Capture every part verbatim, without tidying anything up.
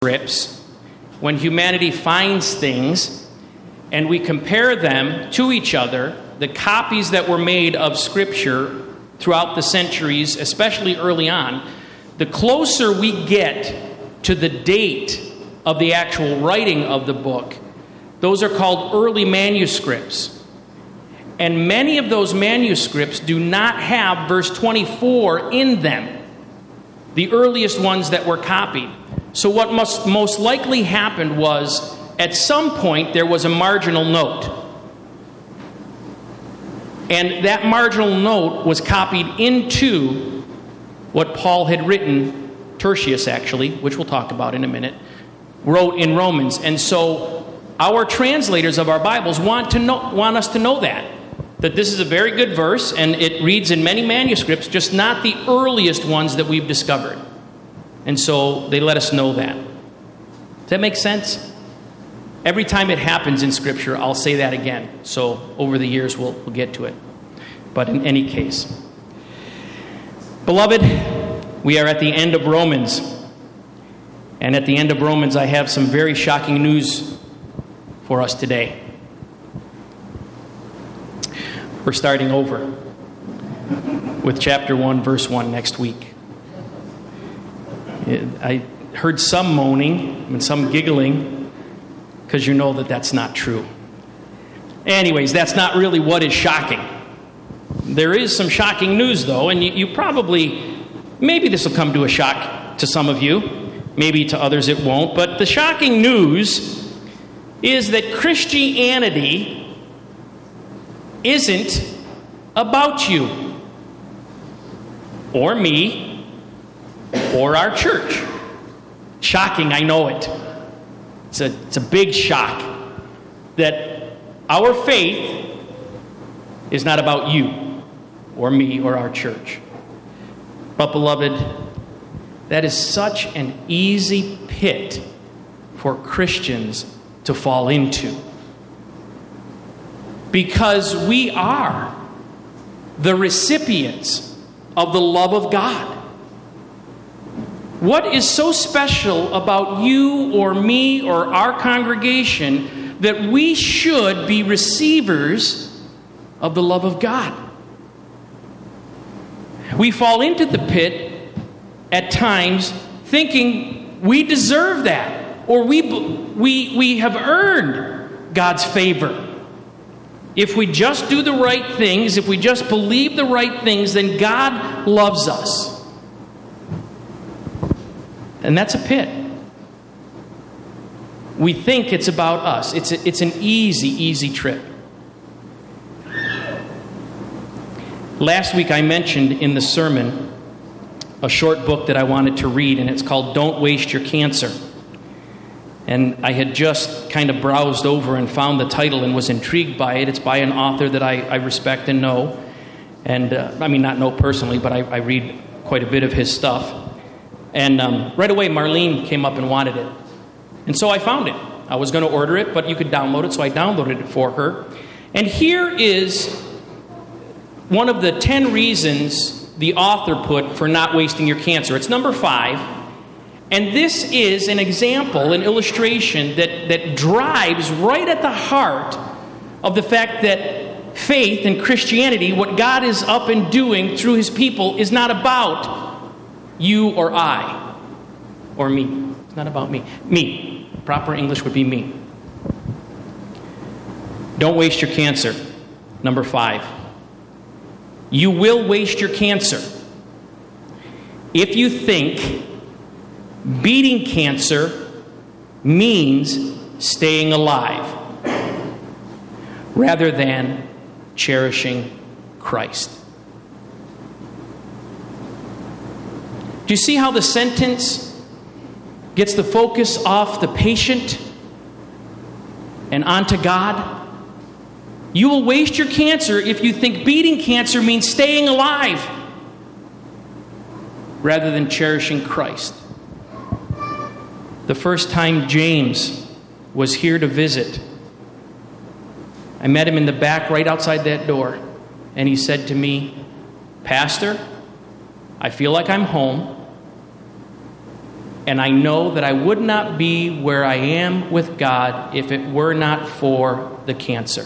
manuscripts, when humanity finds things and we compare them to each other, the copies that were made of Scripture throughout the centuries, especially early on, the closer we get to the date of the actual writing of the book, those are called early manuscripts. And many of those manuscripts do not have verse twenty-four in them, the earliest ones that were copied. So what must most likely happened was, at some point, there was a marginal note. And that marginal note was copied into what Paul had written, Tertius actually, which we'll talk about in a minute, wrote in Romans. And so our translators of our Bibles want to know, want us to know that. That this is a very good verse, and it reads in many manuscripts, just not the earliest ones that we've discovered. And so they let us know that. Does that make sense? Every time it happens in Scripture, I'll say that again. So over the years, we'll, we'll get to it. But in any case, beloved, we are at the end of Romans. And at the end of Romans, I have some very shocking news for us today. We're starting over with chapter one, verse one next week. I heard some moaning and some giggling because you know that that's not true. Anyways, that's not really what is shocking. There is some shocking news, though, and you, you probably, maybe this will come to a shock to some of you. Maybe to others it won't. But the shocking news is that Christianity isn't about you or me or our church. Shocking, I know it. It's a, it's a big shock that our faith is not about you or me or our church. But beloved, that is such an easy pit for Christians to fall into. Because we are the recipients of the love of God. What is so special about you or me or our congregation that we should be receivers of the love of God? We fall into the pit at times thinking we deserve that, or we, we, we have earned God's favor. If we just do the right things, if we just believe the right things, then God loves us. And that's a pit. We think it's about us. It's a, it's an easy, easy trip. Last week I mentioned in the sermon a short book that I wanted to read, and it's called Don't Waste Your Cancer. And I had just kind of browsed over and found the title and was intrigued by it. It's by an author that I, I respect and know. And, uh, I mean, not know personally, but I, I read quite a bit of his stuff. And um, right away, Marlene came up and wanted it. And so I found it. I was going to order it, but you could download it, so I downloaded it for her. And here is one of the ten reasons the author put for not wasting your cancer. It's number five. And this is an example, an illustration that, that drives right at the heart of the fact that faith and Christianity, what God is up and doing through His people, is not about you or I or me. It's not about me. Me. Proper English would be me. Don't waste your cancer. Number five. You will waste your cancer if you think beating cancer means staying alive rather than cherishing Christ. Do you see how the sentence gets the focus off the patient and onto God? You will waste your cancer if you think beating cancer means staying alive rather than cherishing Christ. The first time James was here to visit, I met him in the back right outside that door, and he said to me, "Pastor, I feel like I'm home. And I know that I would not be where I am with God if it were not for the cancer.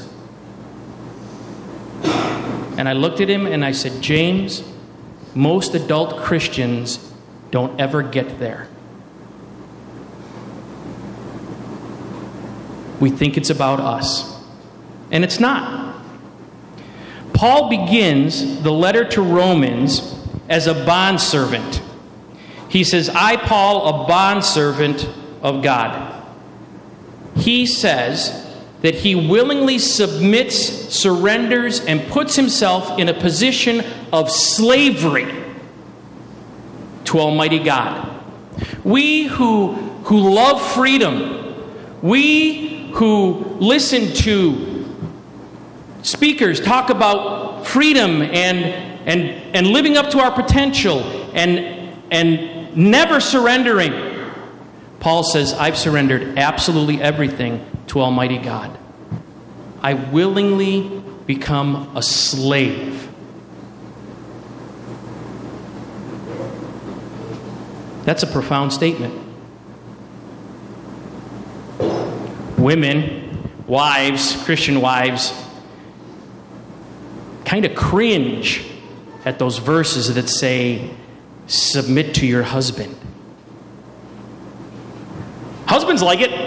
And I looked at him and I said, James, most adult Christians don't ever get there. We think it's about us. And it's not. Paul begins the letter to Romans as a bondservant. He says, I, Paul, a bondservant of God. He says that he willingly submits, surrenders, and puts himself in a position of slavery to Almighty God. We who, who love freedom, we who listen to speakers talk about freedom and, and, and living up to our potential and, and never surrendering, Paul says, I've surrendered absolutely everything to Almighty God. I willingly become a slave. That's a profound statement. Women, wives, Christian wives, kind of cringe at those verses that say, submit to your husband. Husbands like it.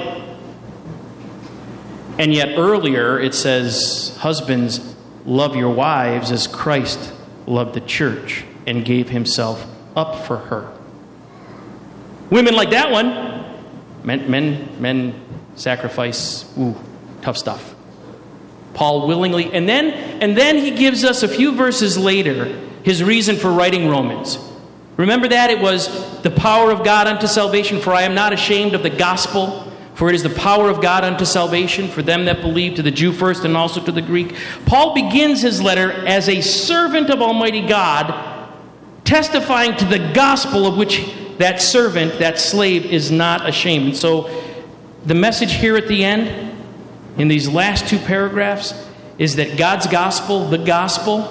And yet earlier it says, husbands, love your wives as Christ loved the church and gave himself up for her. Women like that one. Men, men, men sacrifice. Ooh, tough stuff. Paul willingly, and then, and then he gives us a few verses later his reason for writing Romans. Remember that? It was the power of God unto salvation, for I am not ashamed of the gospel, for it is the power of God unto salvation for them that believe, to the Jew first and also to the Greek. Paul begins his letter as a servant of Almighty God, testifying to the gospel of which that servant, that slave, is not ashamed. And so the message here at the end, in these last two paragraphs, is that God's gospel, the gospel,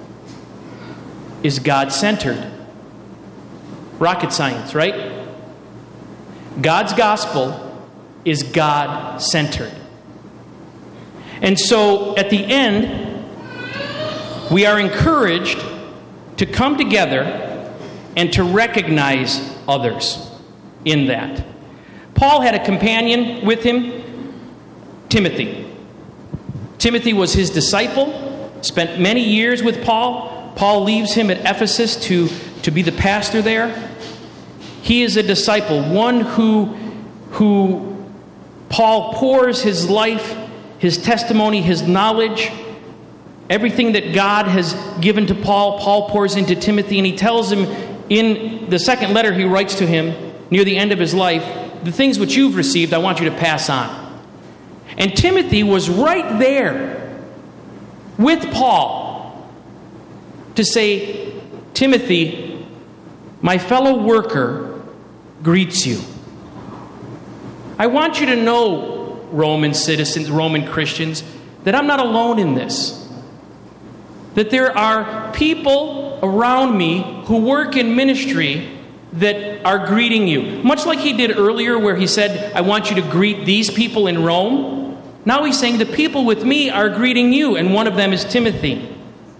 is God-centered. Rocket science, right? God's gospel is God-centered. And so at the end, we are encouraged to come together and to recognize others in that. Paul had a companion with him, Timothy. Timothy was his disciple, spent many years with Paul. Paul leaves him at Ephesus to, to be the pastor there. He is a disciple, one who, who Paul pours his life, his testimony, his knowledge, everything that God has given to Paul, Paul pours into Timothy, and he tells him in the second letter he writes to him near the end of his life, the things which you've received, I want you to pass on. And Timothy was right there with Paul to say, Timothy, my fellow worker greets you. I want you to know, Roman citizens, Roman Christians, that I'm not alone in this. That there are people around me who work in ministry that are greeting you. Much like he did earlier where he said, I want you to greet these people in Rome. Now he's saying the people with me are greeting you, and one of them is Timothy.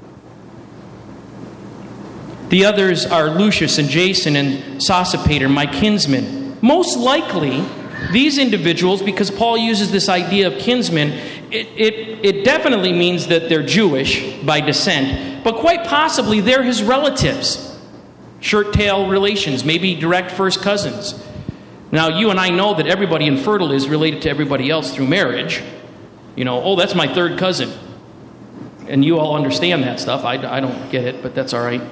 The others are Lucius and Jason and Sosipater, my kinsmen. Most likely, these individuals, because Paul uses this idea of kinsmen, it, it, it definitely means that they're Jewish by descent, but quite possibly they're his relatives. Shirt-tail relations, maybe direct first cousins. Now, you and I know that everybody infertile is related to everybody else through marriage. You know, oh, that's my third cousin. And you all understand that stuff. I, I don't get it, but that's all right.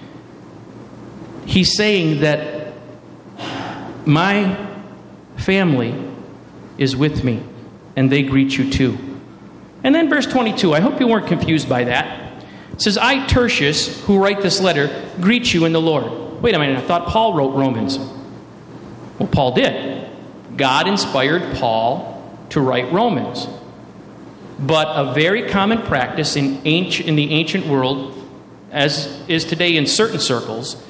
He's saying that my family is with me, and they greet you too. And then verse twenty-two, I hope you weren't confused by that. It says, I, Tertius, who write this letter, greet you in the Lord. Wait a minute, I thought Paul wrote Romans. Well, Paul did. God inspired Paul to write Romans. But a very common practice in, ancient, in the ancient world, as is today in certain circles,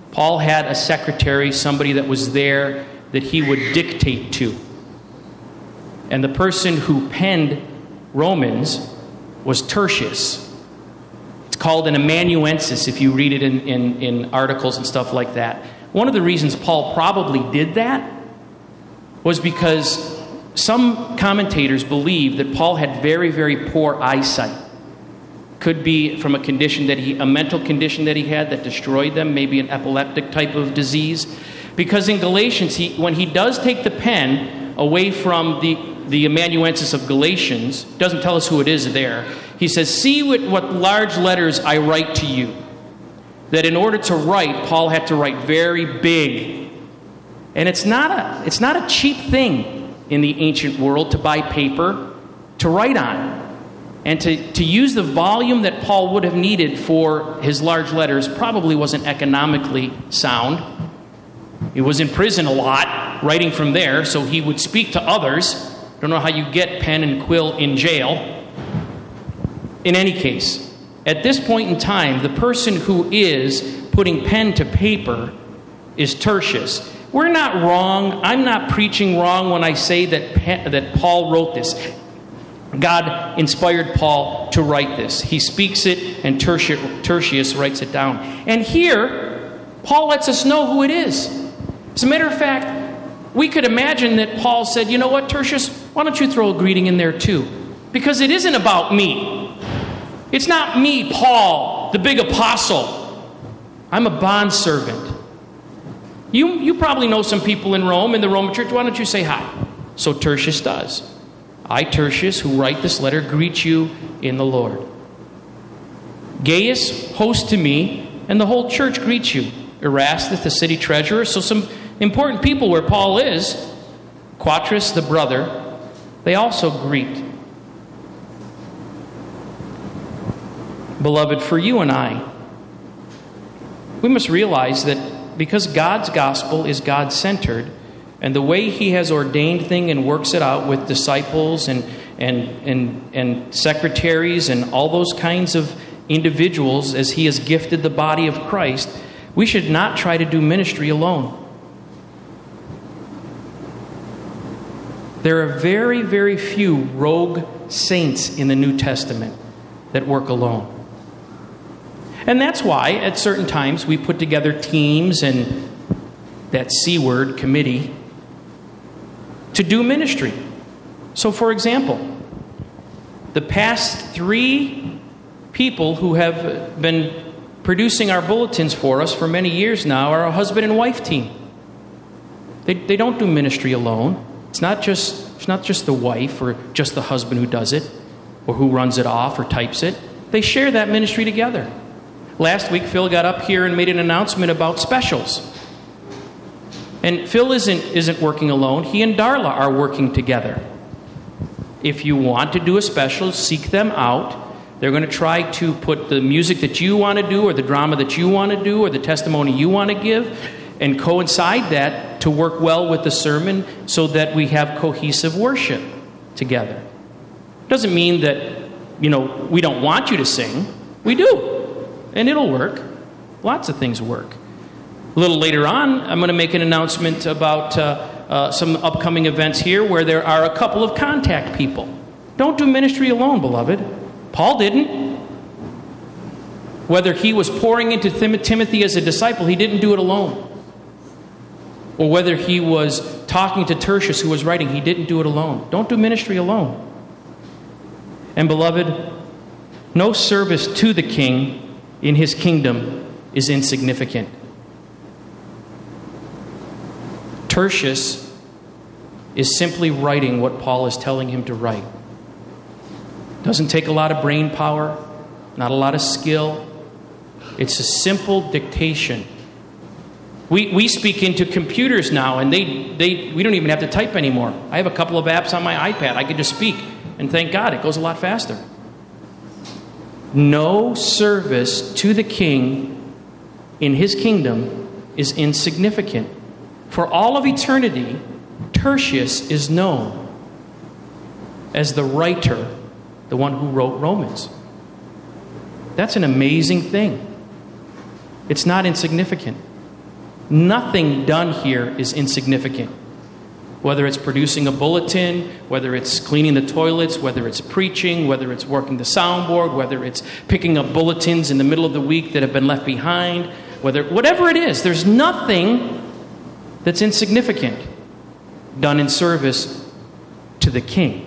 Paul had a secretary, somebody that was there that he would dictate to. And the person who penned Romans was Tertius. It's called an amanuensis if you read it in, in, in articles and stuff like that. One of the reasons Paul probably did that was because some commentators believe that Paul had very, very poor eyesight. Could be from a condition that he, a mental condition that he had that destroyed them, maybe an epileptic type of disease. Because in Galatians, he, when he does take the pen away from the, the amanuensis of Galatians, doesn't tell us who it is there, he says, see what, what large letters I write to you. That in order to write, Paul had to write very big. And it's not a, it's not a cheap thing in the ancient world to buy paper to write on. And to, to use the volume that Paul would have needed for his large letters probably wasn't economically sound. He was in prison a lot, writing from there, so he would speak to others. Don't know how you get pen and quill in jail. In any case, at this point in time, the person who is putting pen to paper is Tertius. We're not wrong. I'm not preaching wrong when I say that, that Paul wrote this. God inspired Paul to write this. He speaks it, and Tertius, Tertius writes it down. And here, Paul lets us know who it is. As a matter of fact, we could imagine that Paul said, you know what, Tertius, why don't you throw a greeting in there too? Because it isn't about me. It's not me, Paul, the big apostle. I'm a bondservant. You, you probably know some people in Rome, in the Roman church. Why don't you say hi? So Tertius does. I, Tertius, who write this letter, greet you in the Lord. Gaius, host to me, and the whole church greets you. Erastus, the city treasurer. So some important people where Paul is. Quatrus, the brother, they also greet. Beloved, for you and I, we must realize that because God's gospel is God-centered, and the way he has ordained things and works it out with disciples and, and, and, and secretaries and all those kinds of individuals as he has gifted the body of Christ, we should not try to do ministry alone. There are very, very few rogue saints in the New Testament that work alone. And that's why at certain times we put together teams and that C word, committee, to do ministry. So, for example, the past three people who have been producing our bulletins for us for many years now are a husband and wife team. They, they don't do ministry alone. It's not just it's not just the wife or just the husband who does it or who runs it off or types it. They share that ministry together. Last week, Phil got up here and made an announcement about specials. And Phil isn't, isn't working alone. He and Darla are working together. If you want to do a special, seek them out. They're going to try to put the music that you want to do or the drama that you want to do or the testimony you want to give and coincide that to work well with the sermon so that we have cohesive worship together. Doesn't mean that, you know, we don't want you to sing. We do. And it'll work. Lots of things work. A little later on, I'm going to make an announcement about uh, uh, some upcoming events here where there are a couple of contact people. Don't do ministry alone, beloved. Paul didn't. Whether he was pouring into Tim- Timothy as a disciple, he didn't do it alone. Or whether he was talking to Tertius who was writing, he didn't do it alone. Don't do ministry alone. And beloved, no service to the king in his kingdom is insignificant. Tertius is simply writing what Paul is telling him to write. Doesn't take a lot of brain power, not a lot of skill. It's a simple dictation. We we speak into computers now, and they, they we don't even have to type anymore. I have a couple of apps on my iPad. I can just speak, and thank God, it goes a lot faster. No service to the king in his kingdom is insignificant. For all of eternity, Tertius is known as the writer, the one who wrote Romans. That's an amazing thing. It's not insignificant. Nothing done here is insignificant. Whether it's producing a bulletin, whether it's cleaning the toilets, whether it's preaching, whether it's working the soundboard, whether it's picking up bulletins in the middle of the week that have been left behind, whether whatever it is, there's nothing that's insignificant done in service to the King.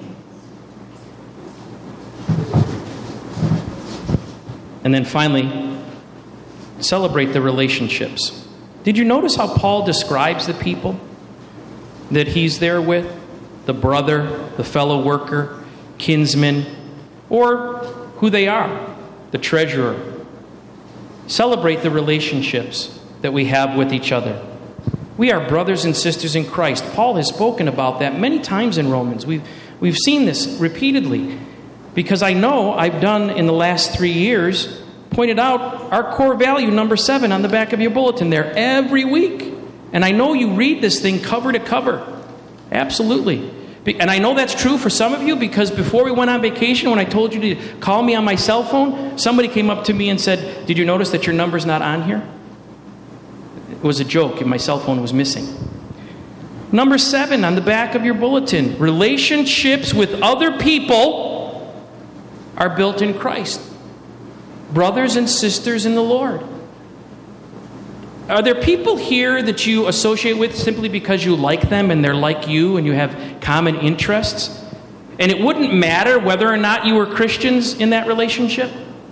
And then finally, celebrate the relationships. Did you notice how Paul describes the people that he's there with? The brother, the fellow worker, kinsman, or who they are, the treasurer. Celebrate the relationships that we have with each other. We are brothers and sisters in Christ. Paul has spoken about that many times in Romans. We've, we've seen this repeatedly. Because I know I've done in the last three years, pointed out our core value, number seven, on the back of your bulletin there every week. And I know you read this thing cover to cover. Absolutely. And I know that's true for some of you, because before we went on vacation, when I told you to call me on my cell phone, somebody came up to me and said, "Did you notice that your number's not on here?" It was a joke, and my cell phone was missing. Number seven on the back of your bulletin, relationships with other people are built in Christ. Brothers and sisters in the Lord. Are there people here that you associate with simply because you like them and they're like you and you have common interests? And it wouldn't matter whether or not you were Christians in that relationship?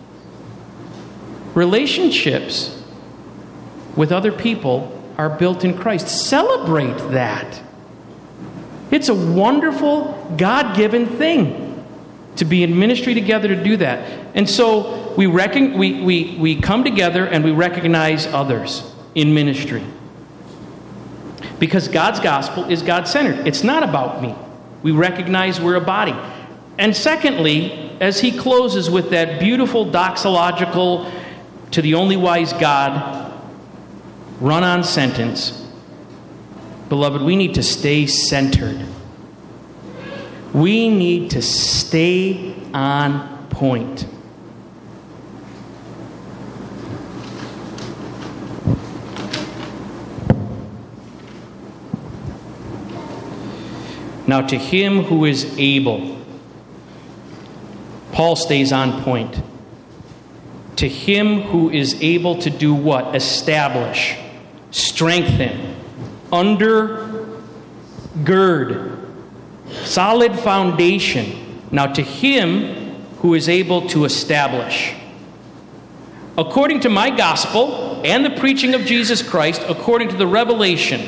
Relationships with other people are built in Christ. Celebrate that. It's a wonderful, God-given thing to be in ministry together to do that. And so we, reckon, we, we, we come together and we recognize others in ministry. Because God's gospel is God-centered. It's not about me. We recognize we're a body. And secondly, as he closes with that beautiful doxological, to the only wise God, run-on sentence, beloved, we need to stay centered. We need to stay on point. Now, to him who is able, Paul stays on point. To him who is able to do what? Establish, strengthen, undergird, solid foundation. Now, to him who is able to establish. According to my gospel and the preaching of Jesus Christ, according to the revelation,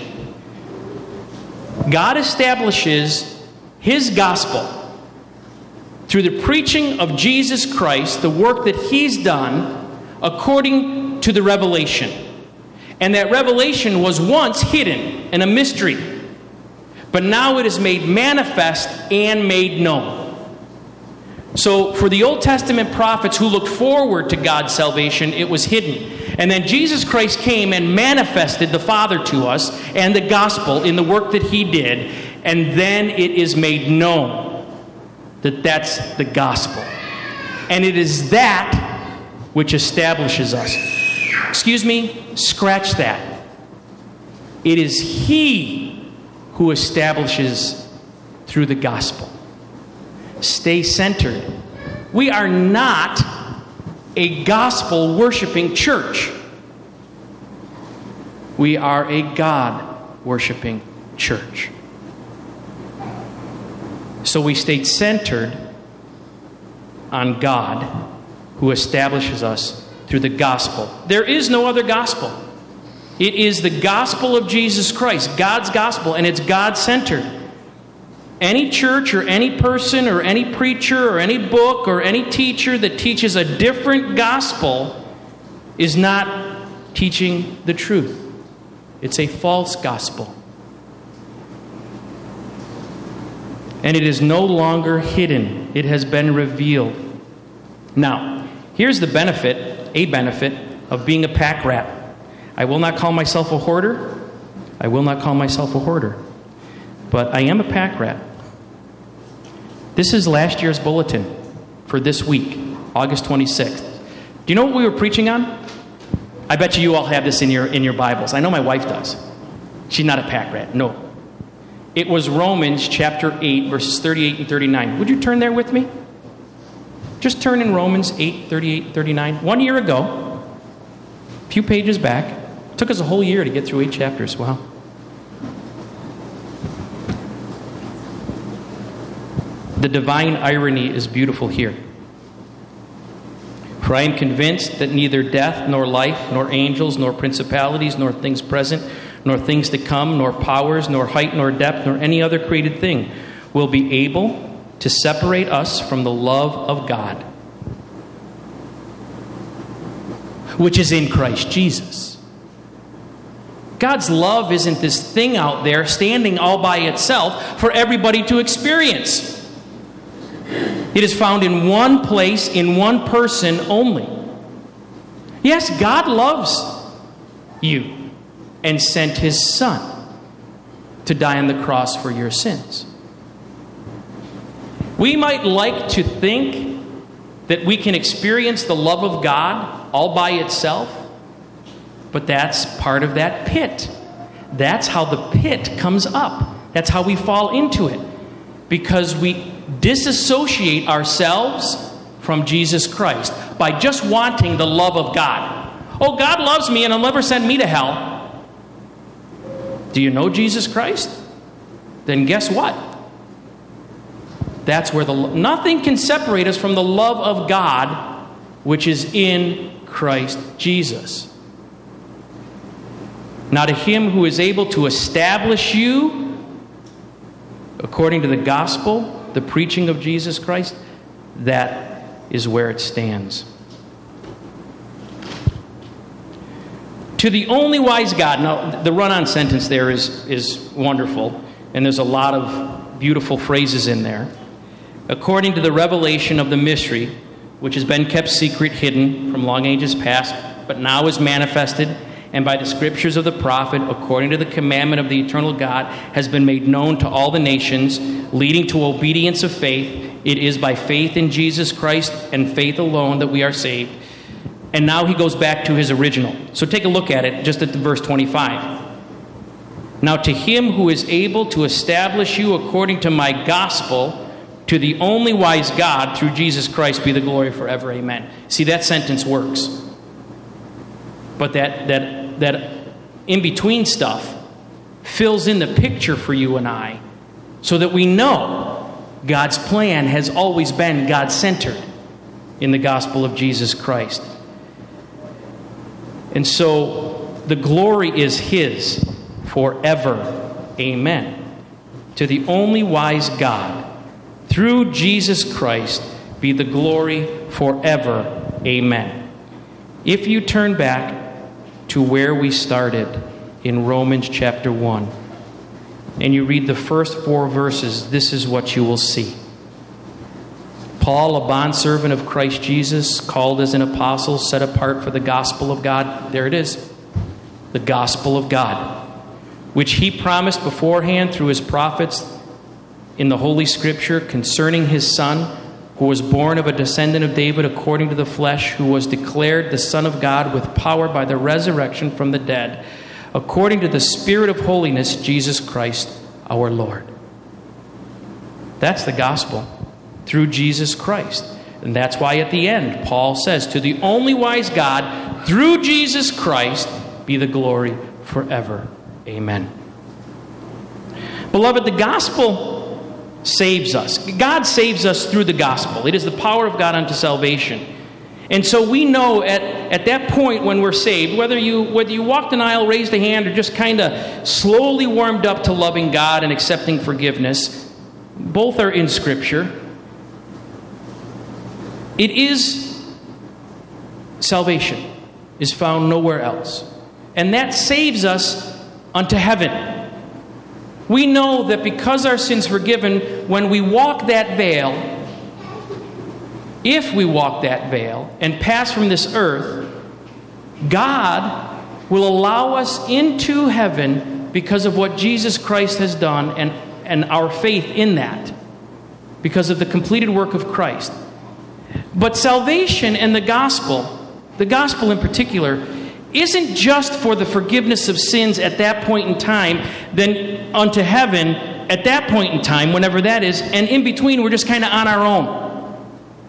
God establishes his gospel through the preaching of Jesus Christ, the work that he's done, according to the revelation. And that revelation was once hidden and a mystery, but now it is made manifest and made known. So for the Old Testament prophets who looked forward to God's salvation, it was hidden. And then Jesus Christ came and manifested the Father to us and the gospel in the work that he did. And then it is made known that that's the gospel. And it is that which establishes us. Excuse me, scratch that. It is he who establishes through the gospel. Stay centered. We are not a gospel worshiping church. We are a God worshiping church. So we stayed centered on God who establishes us through the gospel. There is no other gospel. It is the gospel of Jesus Christ, God's gospel, and it's God-centered. Any church or any person or any preacher or any book or any teacher that teaches a different gospel is not teaching the truth. It's a false gospel. And it is no longer hidden. It has been revealed. Now, here's the benefit, a benefit, of being a pack rat. I will not call myself a hoarder. I will not call myself a hoarder. But I am a pack rat. This is last year's bulletin for this week, August twenty-sixth. Do you know what we were preaching on? I bet you you all have this in your in your Bibles. I know my wife does. She's not a pack rat. No. It was Romans chapter eight, verses thirty-eight and thirty-nine. Would you turn there with me? Just turn in Romans eight, thirty-eight and thirty-nine. One year ago, a few pages back. It took us a whole year to get through eight chapters. Wow. The divine irony is beautiful here. For I am convinced that neither death, nor life, nor angels, nor principalities, nor things present, nor things to come, nor powers, nor height, nor depth, nor any other created thing will be able to separate us from the love of God, which is in Christ Jesus. God's love isn't this thing out there standing all by itself for everybody to experience. It is found in one place, in one person only. Yes, God loves you and sent His Son to die on the cross for your sins. We might like to think that we can experience the love of God all by itself, but that's part of that pit. That's how the pit comes up. That's how we fall into it. Because we disassociate ourselves from Jesus Christ by just wanting the love of God. Oh, God loves me and He'll never send me to hell. Do you know Jesus Christ? Then guess what? That's where the nothing can separate us from the love of God, which is in Christ Jesus. Now to Him who is able to establish you according to the gospel, the preaching of Jesus Christ, that is where it stands. To the only wise God. Now, the run-on sentence there is, is wonderful, and there's a lot of beautiful phrases in there. According to the revelation of the mystery, which has been kept secret, hidden from long ages past, but now is manifested, and by the scriptures of the prophet, according to the commandment of the eternal God, has been made known to all the nations, leading to obedience of faith. It is by faith in Jesus Christ and faith alone that we are saved. And now he goes back to his original. So take a look at it, just at the verse twenty-five. Now to Him who is able to establish you according to my gospel, to the only wise God, through Jesus Christ, be the glory forever. Amen. See, that sentence works. But that that that in-between stuff fills in the picture for you and I, so that we know God's plan has always been God-centered in the gospel of Jesus Christ. And so the glory is His forever. Amen. To the only wise God, through Jesus Christ, be the glory forever. Amen. If you turn back to where we started in Romans chapter one, and you read the first four verses, this is what you will see. Paul, a bondservant of Christ Jesus, called as an apostle, set apart for the gospel of God. There it is. The gospel of God, which He promised beforehand through His prophets in the Holy Scripture concerning His Son, who was born of a descendant of David according to the flesh, who was declared the Son of God with power by the resurrection from the dead, according to the Spirit of holiness, Jesus Christ our Lord. That's the gospel, through Jesus Christ. And that's why at the end, Paul says, to the only wise God, through Jesus Christ, be the glory forever. Amen. Beloved, the gospel saves us. God saves us through the gospel. It is the power of God unto salvation. And so we know at, at that point when we're saved, whether you whether you walked an aisle, raised a hand, or just kind of slowly warmed up to loving God and accepting forgiveness, both are in Scripture. It is salvation, is found nowhere else. And that saves us unto heaven. We know that because our sins forgiven, when we walk that veil, if we walk that veil and pass from this earth, God will allow us into heaven because of what Jesus Christ has done and, and our faith in that, because of the completed work of Christ. But salvation and the gospel, the gospel in particular, isn't just for the forgiveness of sins at that point in time, then unto heaven at that point in time, whenever that is, and in between we're just kind of on our own.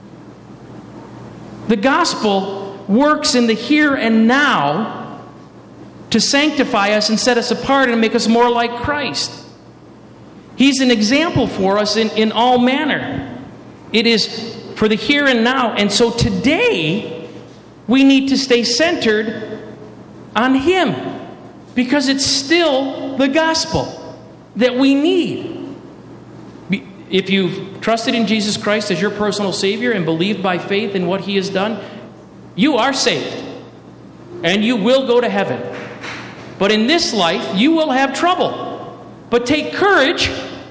The gospel works in the here and now to sanctify us and set us apart and make us more like Christ. He's an example for us in, in all manner. It is for the here and now. And so today, we need to stay centered on Him, because it's still the gospel that we need. If you've trusted in Jesus Christ as your personal Savior and believed by faith in what He has done, you are saved. And you will go to heaven. But in this life, you will have trouble. But take courage.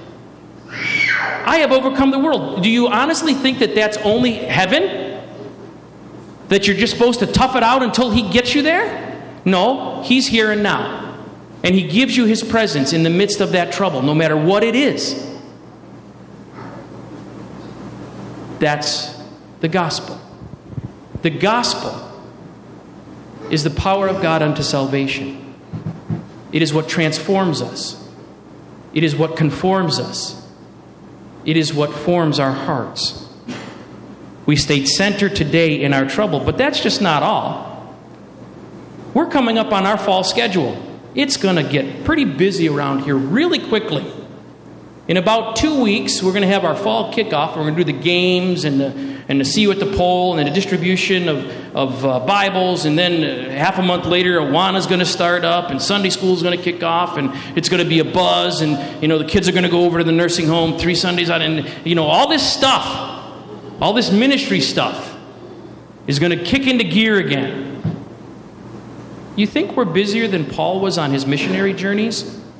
I have overcome the world. Do you honestly think that that's only heaven? That you're just supposed to tough it out until He gets you there? No, He's here and now. And He gives you His presence in the midst of that trouble, no matter what it is. That's the gospel. The gospel is the power of God unto salvation. It is what transforms us. It is what conforms us. It is what forms our hearts. We stayed centered today in our trouble, but that's just not all. We're coming up on our fall schedule. It's going to get pretty busy around here really quickly. In about two weeks, we're going to have our fall kickoff. We're going to do the games and the and the See You at the Pole and then the distribution of, of uh, Bibles. And then uh, half a month later, Awana's going to start up and Sunday school is going to kick off. And it's going to be a buzz. And, you know, the kids are going to go over to the nursing home three Sundays out. And, you know, all this stuff, all this ministry stuff is going to kick into gear again. You think we're busier than Paul was on his missionary journeys?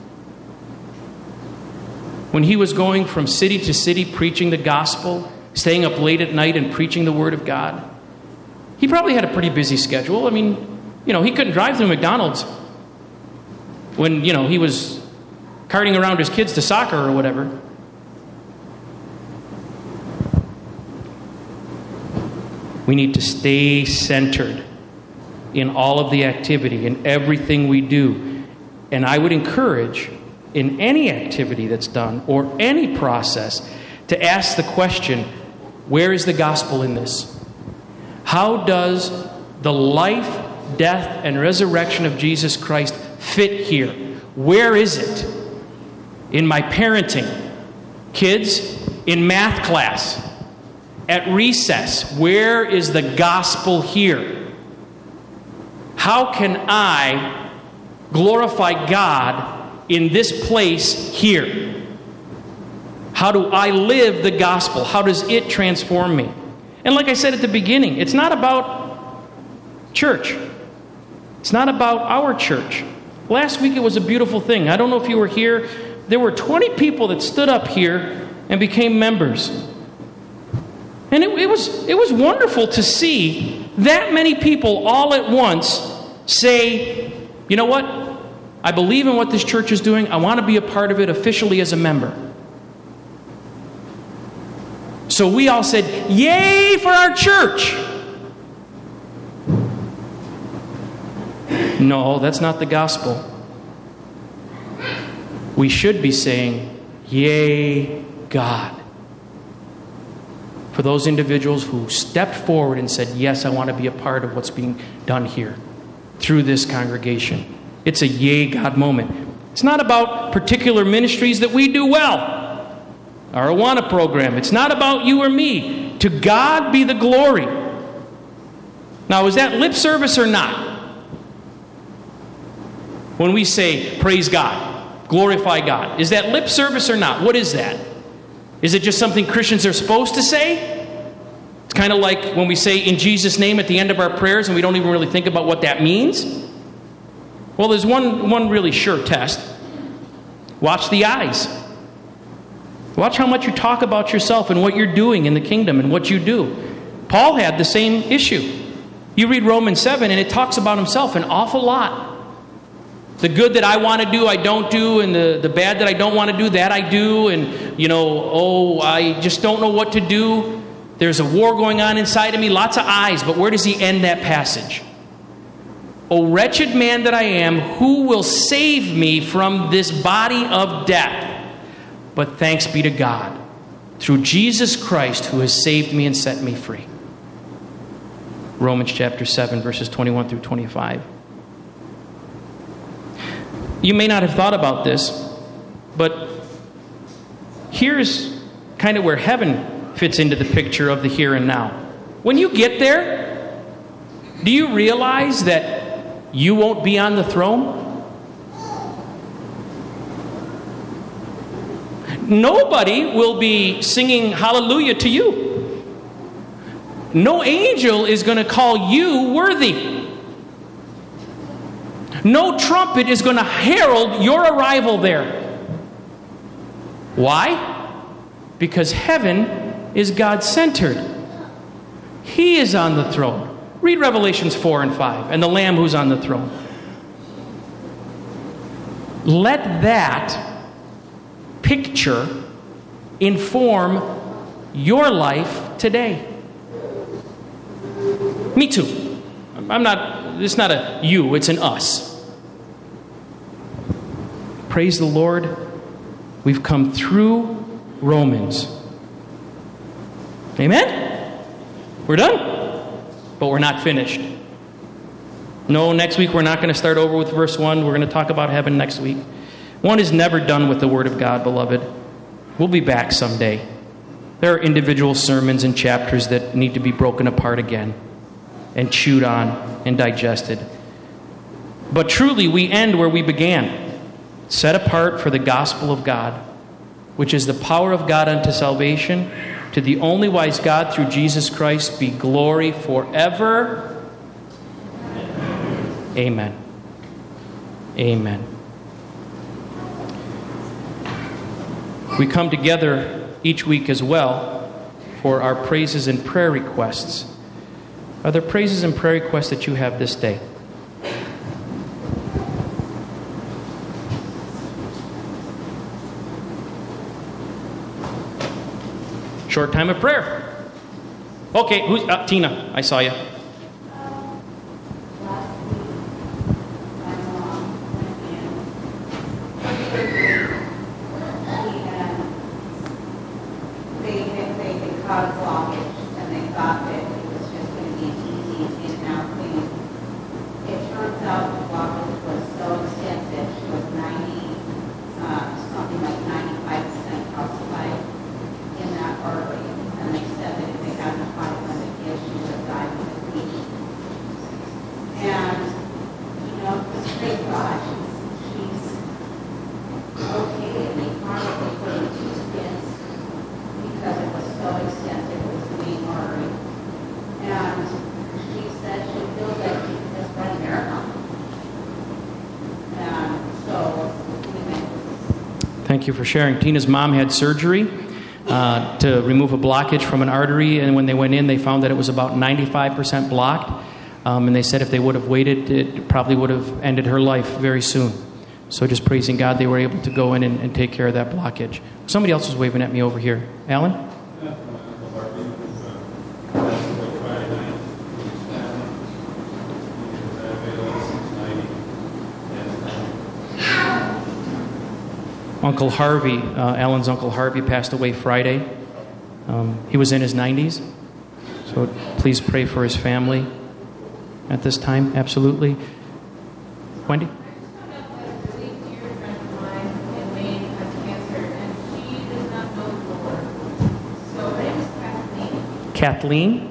When he was going from city to city preaching the gospel, staying up late at night and preaching the word of God. He probably had a pretty busy schedule. I mean, you know, he couldn't drive through McDonald's when, you know, he was carting around his kids to soccer or whatever. We need to stay centered in all of the activity, in everything we do. And I would encourage, in any activity that's done, or any process, to ask the question, where is the gospel in this? How does the life, death, and resurrection of Jesus Christ fit here? Where is it? In my parenting, kids, in math class, at recess, where is the gospel here? How can I glorify God in this place here? How do I live the gospel? How does it transform me? And like I said at the beginning, it's not about church. It's not about our church. Last week it was a beautiful thing. I don't know if you were here. There were twenty people that stood up here and became members. And it, it was it was wonderful to see that many people all at once say, you know what? I believe in what this church is doing. I want to be a part of it officially as a member. So we all said, yay for our church. No, that's not the gospel. We should be saying, yay, God. For those individuals who stepped forward and said, yes, I want to be a part of what's being done here through this congregation. It's a yay, God moment. It's not about particular ministries that we do well. Our Awana program. It's not about you or me. To God be the glory. Now, is that lip service or not? When we say, praise God, glorify God. Is that lip service or not? What is that? Is it just something Christians are supposed to say? It's kind of like when we say in Jesus' name at the end of our prayers and we don't even really think about what that means. Well, there's one, one really sure test. Watch the eyes. Watch how much you talk about yourself and what you're doing in the kingdom and what you do. Paul had the same issue. You read Romans seven and it talks about himself an awful lot. The good that I want to do, I don't do, and the, the bad that I don't want to do, that I do, and, you know, oh, I just don't know what to do. There's a war going on inside of me, lots of eyes, but where does he end that passage? O wretched man that I am, who will save me from this body of death? But thanks be to God, through Jesus Christ, who has saved me and set me free. Romans chapter seven, verses twenty-one through twenty-five. You may not have thought about this, but here's kind of where heaven fits into the picture of the here and now. When you get there, do you realize that you won't be on the throne? Nobody will be singing hallelujah to you. No angel is going to call you worthy. No trumpet is going to herald your arrival there. Why? Because heaven is God-centered. He is on the throne. Read Revelations four and five, and the Lamb who's on the throne. Let that picture inform your life today. Me too. I'm not, it's not a you, it's an us. Praise the Lord. We've come through Romans. Amen? We're done. But we're not finished. No, next week we're not going to start over with verse one. We're going to talk about heaven next week. One is never done with the Word of God, beloved. We'll be back someday. There are individual sermons and chapters that need to be broken apart again and chewed on and digested. But truly, we end where we began. Set apart for the gospel of God, which is the power of God unto salvation. To the only wise God, through Jesus Christ, be glory forever. Amen. Amen. We come together each week as well for our praises and prayer requests. Are there praises and prayer requests that you have this day? Short time of prayer. Okay, who's uh, Tina? I saw you. Thank you for sharing. Tina's mom had surgery uh, to remove a blockage from an artery, and when they went in, they found that it was about ninety-five percent blocked. Um, and they said if they would have waited, it probably would have ended her life very soon. So just praising God, they were able to go in and, and take care of that blockage. Somebody else was waving at me over here. Alan? Uncle Harvey, uh, Alan's Uncle Harvey passed away Friday. Um, he was in his nineties. So please pray for his family at this time. Absolutely. Wendy? Kathleen?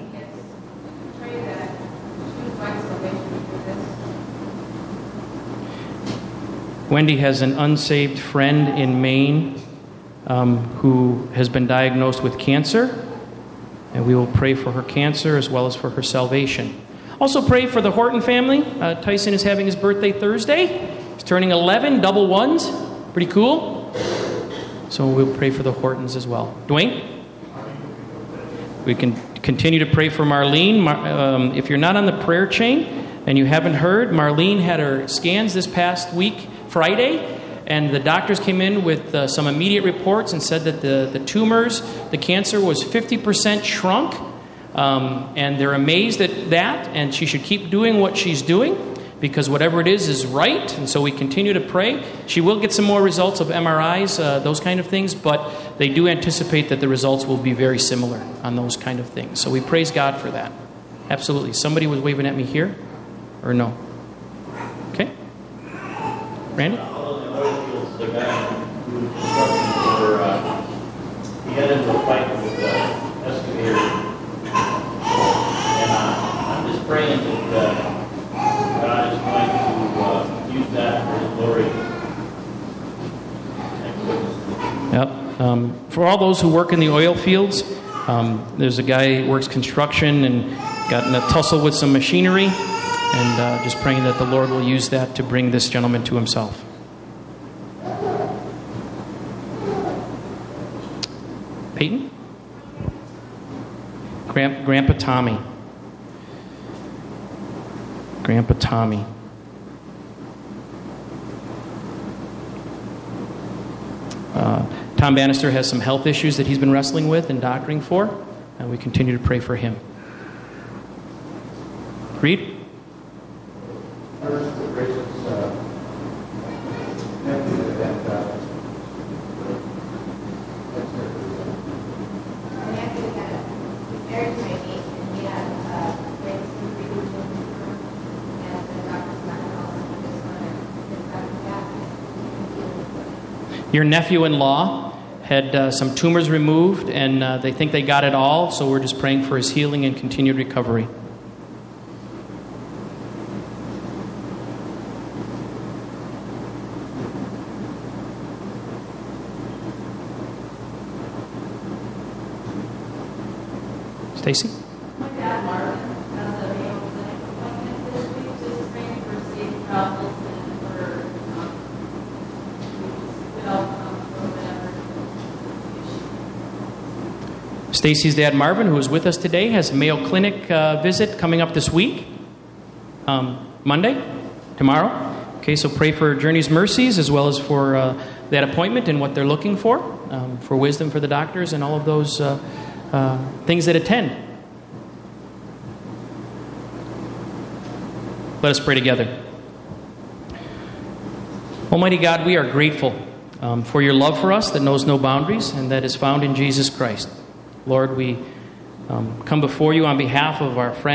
Wendy has an unsaved friend in Maine um, who has been diagnosed with cancer, and we will pray for her cancer as well as for her salvation. Also pray for the Horton family. Uh, Tyson is having his birthday Thursday. He's turning eleven, double ones. Pretty cool. So we'll pray for the Hortons as well. Dwayne? We can continue to pray for Marlene. Mar- um, if you're not on the prayer chain and you haven't heard, Marlene had her scans this past week, Friday, and the doctors came in with uh, some immediate reports and said that the, the tumors, the cancer was fifty percent shrunk, um, and they're amazed at that, and she should keep doing what she's doing. because whatever it is is right, and so we continue to pray. She will get some more results of M R Is, uh, those kind of things, but they do anticipate that the results will be very similar on those kind of things. So we praise God for that. Absolutely. Somebody was waving at me here, or no? Okay. Randy? The guy who was construction for, uh, he got into a fight with the excavator. And uh, I'm just praying that uh, God is going to uh, use that for His glory. Yep. Um, for all those who work in the oil fields, um, there's a guy who works construction and got in a tussle with some machinery, and uh, just praying that the Lord will use that to bring this gentleman to Himself. Peyton? Grand, Grandpa Tommy. Grandpa Tommy. Uh, Tom Bannister has some health issues that he's been wrestling with and doctoring for, and we continue to pray for him. Reed? First, the gracious uh, nephew that uh, Your nephew-in-law had uh, some tumors removed, and uh, they think they got it all, so we're just praying for his healing and continued recovery. Stacy? My dad, Marvin, has a Mayo Clinic appointment this week, just praying for safe travels and for um, outcome for whatever. Stacy's dad, Marvin, who is with us today, has a Mayo Clinic uh, visit coming up this week, um, Monday, tomorrow. Okay, so pray for Journey's Mercies as well as for uh, that appointment and what they're looking for, um, for wisdom for the doctors and all of those uh, uh, things that attend. Let us pray together. Almighty God, we are grateful um, for your love for us that knows no boundaries and that is found in Jesus Christ. Lord, we um, come before you on behalf of our friends.